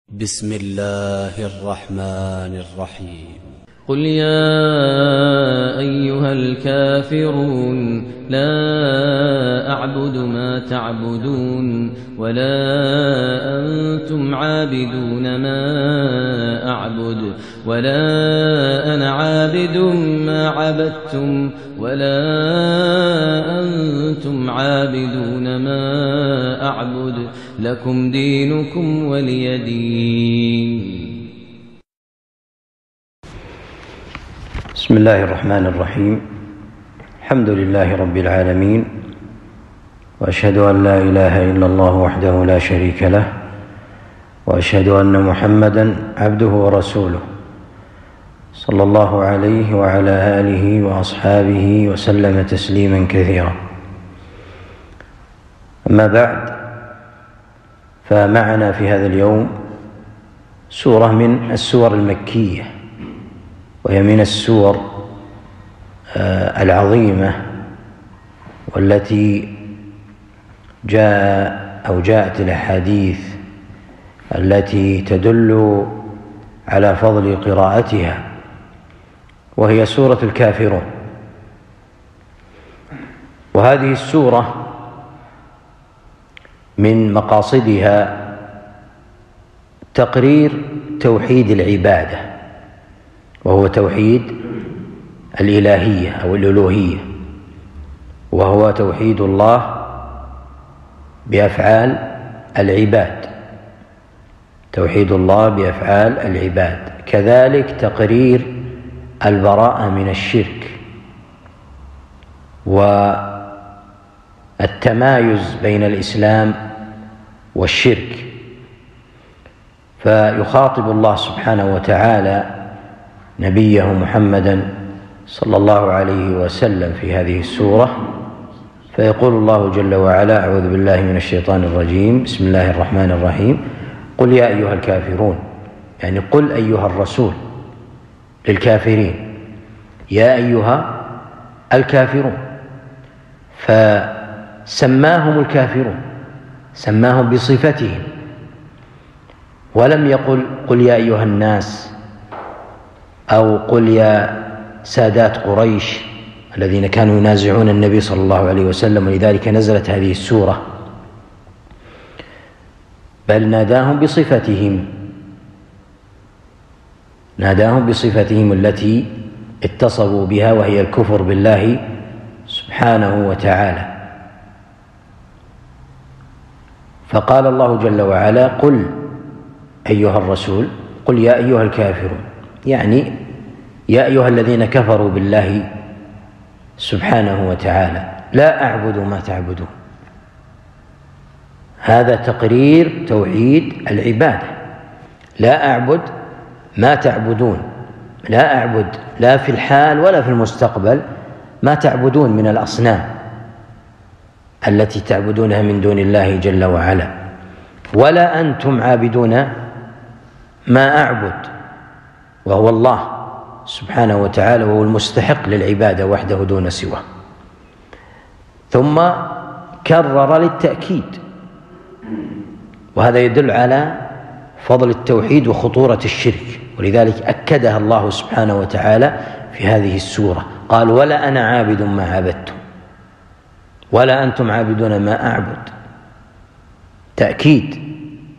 بسم الله الرحمن الرحيم. قل يا أيها الكافرون لا أعبد ما تعبدون ولا أنتم عابدون ما أعبد ولا أنا عابد ما عبدتم ولا أنتم عابدون ما أعبد لكم دينكم ولي دين. بسم الله الرحمن الرحيم. الحمد لله رب العالمين، وأشهد أن لا إله إلا الله وحده لا شريك له، وأشهد أن محمدًا عبده ورسوله صلى الله عليه وعلى آله وأصحابه وسلم تسليمًا كثيرا. أما بعد، فمعنا في هذا اليوم سورة من السور المكية، وهي من السور العظيمة، والتي جاءت الأحاديث التي تدل على فضل قراءتها، وهي سورة الكافرون. وهذه السورة من مقاصدها تقرير توحيد العبادة، وهو توحيد الإلهية أو الألوهية، وهو توحيد الله بأفعال العباد، توحيد الله بأفعال العباد. كذلك تقرير البراءة من الشرك والتمايز بين الإسلام والشرك. فيخاطب الله سبحانه وتعالى نبيه محمدًا صلى الله عليه وسلم في هذه السورة، فيقول الله جل وعلا: أعوذ بالله من الشيطان الرجيم، بسم الله الرحمن الرحيم. قل يا أيها الكافرون، يعني قل أيها الرسول للكافرين، يا أيها الكافرون. فسماهم الكافرون، سماهم بصفتهم، ولم يقل قل يا أيها الناس أو قل يا سادات قريش الذين كانوا ينازعون النبي صلى الله عليه وسلم، ولذلك نزلت هذه السورة، بل ناداهم بصفتهم التي اتصفوا بها، وهي الكفر بالله سبحانه وتعالى. فقال الله جل وعلا: قل أيها الرسول، قل يا أيها الكافرون، يعني يا أيها الذين كفروا بالله سبحانه وتعالى، لا أعبد ما تعبدون. هذا تقرير توحيد العبادة، لا أعبد ما تعبدون، لا أعبد لا في الحال ولا في المستقبل ما تعبدون من الأصنام التي تعبدونها من دون الله جل وعلا، ولا أنتم عابدون ما أعبد، وهو الله سبحانه وتعالى، وهو المستحق للعبادة وحده دون سواه. ثم كرر للتأكيد، وهذا يدل على فضل التوحيد وخطورة الشرك، ولذلك أكدها الله سبحانه وتعالى في هذه السورة، قال: ولا أنا عابد ما عبدتم ولا أنتم عابدون ما أعبد. تأكيد،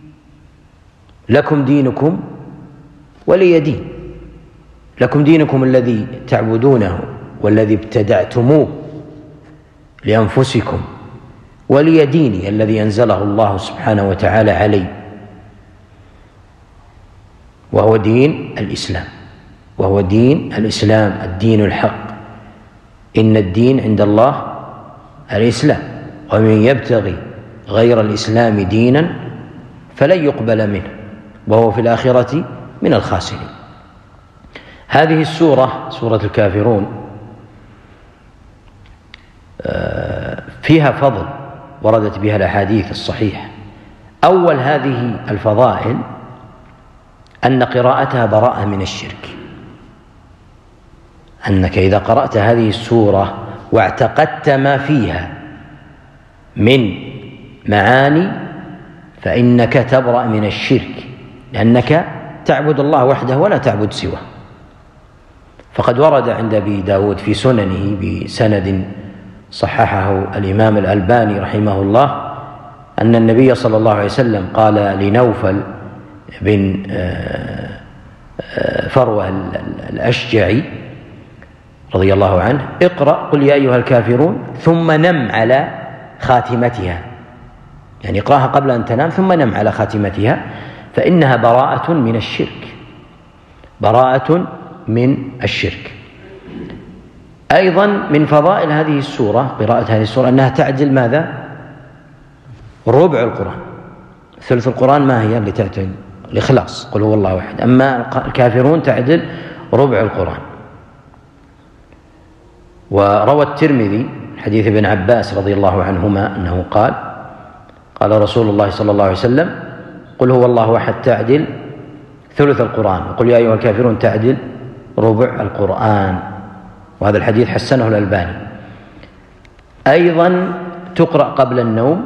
لكم دينكم ولي دين، لكم دينكم الذي تعبدونه والذي ابتدعتموه لأنفسكم، ولي ديني الذي أنزله الله سبحانه وتعالى علي، وهو دين الإسلام، وهو دين الإسلام، الدين الحق. إن الدين عند الله الإسلام، ومن يبتغي غير الإسلام دينا فلن يقبل منه وهو في الآخرة من الخاسرين. هذه السورة، سورة الكافرون، فيها فضل وردت بها الأحاديث الصحيحة. أول هذه الفضائل أن قراءتها براءة من الشرك، أنك إذا قرأت هذه السورة واعتقدت ما فيها من معاني فإنك تبرأ من الشرك لأنك تعبد الله وحده ولا تعبد سواه. فقد ورد عند أبي داود في سننه بسند صححه الإمام الألباني رحمه الله أن النبي صلى الله عليه وسلم قال لنوفل بن فروة الأشجعي رضي الله عنه: اقرأ قل يا أيها الكافرون ثم نم على خاتمتها، يعني اقرأها قبل أن تنام ثم نم على خاتمتها، فإنها براءة من الشرك، براءة من الشرك. أيضا من فضائل هذه السورة، قراءة هذه السورة، أنها تعدل ماذا؟ ربع القرآن. ثلث القرآن ما هي اللي تعدل؟ الإخلاص، قل هو الله أحد. أما الكافرون تعدل ربع القرآن. وروى الترمذي حديث ابن عباس رضي الله عنهما أنه قال: قال رسول الله صلى الله عليه وسلم: قل هو الله أحد تعدل ثلث القرآن، وقل يا أيها الكافرون تعدل ربع القرآن. وهذا الحديث حسنه الألباني. أيضا تقرأ قبل النوم،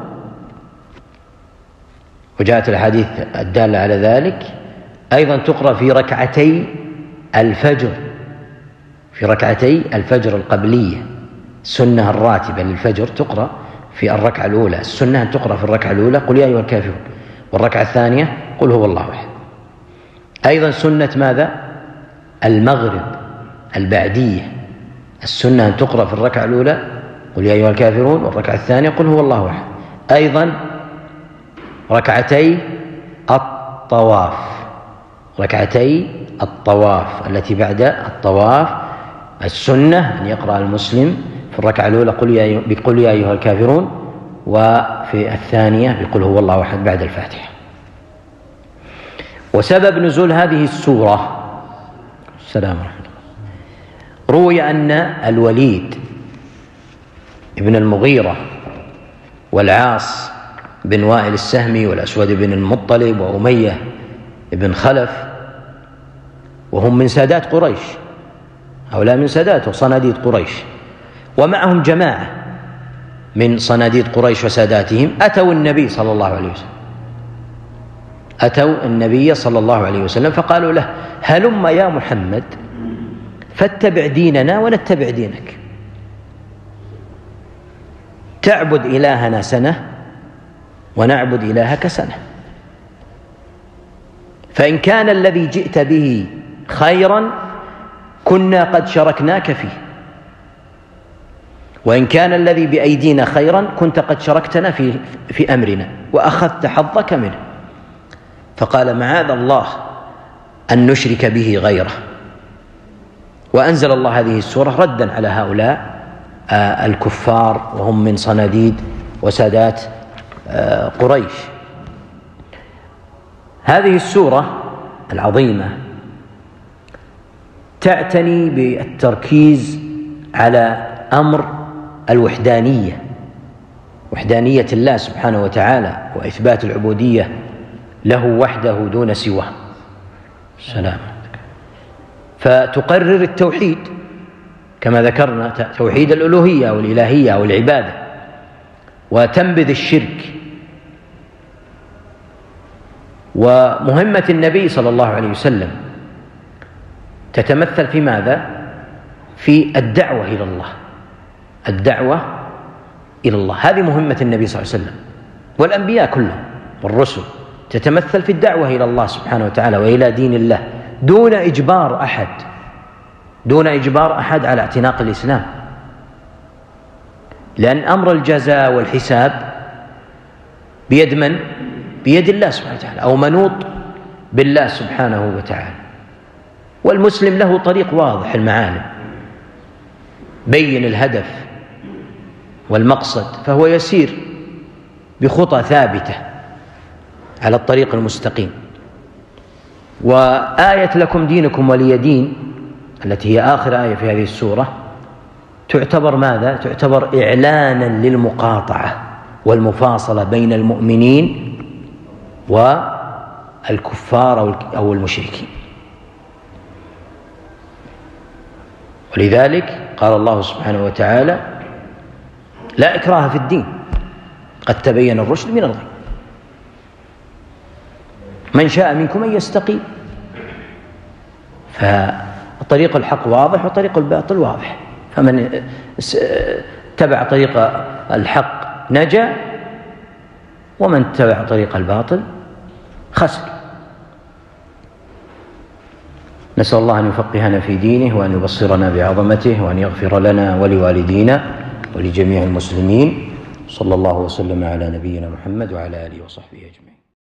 وجاءت الحديث الدالة على ذلك. أيضا تقرأ في ركعتي الفجر، في ركعتي الفجر القبلية، السنة الراتبة للفجر تقرأ في الركعة الأولى. السنة أن تقرأ في الركعة الأولى قل يا أيها الكافرون، والركعة الثانية قل هو الله أحد. أيضا سنة ماذا؟ المغرب البعدية، السنة أن تقرأ في الركعة الأولى قل يا أيها الكافرون، والركعة الثانية قل هو الله أحد. أيضا ركعتي الطواف، ركعتي الطواف التي بعد الطواف، السنة أن يقرأ المسلم في الركعة الأولى بقل يا أيها الكافرون، وفي الثانية بقل هو الله أحد بعد الفاتحة. وسبب نزول هذه السورة، السلام ورحمة الله، روي أن الوليد ابن المغيرة والعاص بن وائل السهمي والأسود بن المطلب وأمية بن خلف، وهم من سادات قريش، هؤلاء من سادات وصناديد قريش، ومعهم جماعة من صناديد قريش وساداتهم، أتوا النبي صلى الله عليه وسلم، أتوا النبي صلى الله عليه وسلم فقالوا له: هلم يا محمد فاتبع ديننا ونتبع دينك، تعبد إلهنا سنة ونعبد إلهك سنة، فإن كان الذي جئت به خيرا كنا قد شركناك فيه، وإن كان الذي بأيدينا خيرا كنت قد شركتنا في أمرنا وأخذت حظك منه. فقال: معاذ الله أن نشرك به غيره. وأنزل الله هذه السورة ردا على هؤلاء الكفار، وهم من صناديد وسادات قريش. هذه السورة العظيمة تعتني بالتركيز على أمر الوحدانية، وحدانية الله سبحانه وتعالى، وإثبات العبودية له وحده دون سواه. سلام. فتقرر التوحيد كما ذكرنا، توحيد الألوهية والإلهية والعبادة، وتنبذ الشرك. ومهمة النبي صلى الله عليه وسلم تتمثل في ماذا؟ في الدعوة إلى الله، الدعوة إلى الله، هذه مهمة النبي صلى الله عليه وسلم، والأنبياء كلهم والرسل، تتمثل في الدعوة إلى الله سبحانه وتعالى وإلى دين الله، دون إجبار أحد، دون إجبار أحد على اعتناق الإسلام، لأن أمر الجزاء والحساب بيد من؟ بيد الله سبحانه وتعالى، أو منوط بالله سبحانه وتعالى. والمسلم له طريق واضح المعالم، بين الهدف والمقصد، فهو يسير بخطى ثابتة على الطريق المستقيم. وآية لكم دينكم ولي دين التي هي آخر آية في هذه السورة تعتبر ماذا؟ تعتبر إعلانا للمقاطعة والمفاصلة بين المؤمنين والكفار أو المشركين. ولذلك قال الله سبحانه وتعالى: لا إكراه في الدين قد تبين الرشد من الغي. من شاء منكم أن يستقيم. فطريق الحق واضح وطريق الباطل واضح، فمن تبع طريق الحق نجا، ومن تبع طريق الباطل خسر. نسأل الله أن يفقهنا في دينه، وأن يبصرنا بعظمته، وأن يغفر لنا ولوالدينا ولجميع المسلمين. صلى الله وسلم على نبينا محمد وعلى آله وصحبه أجمعين.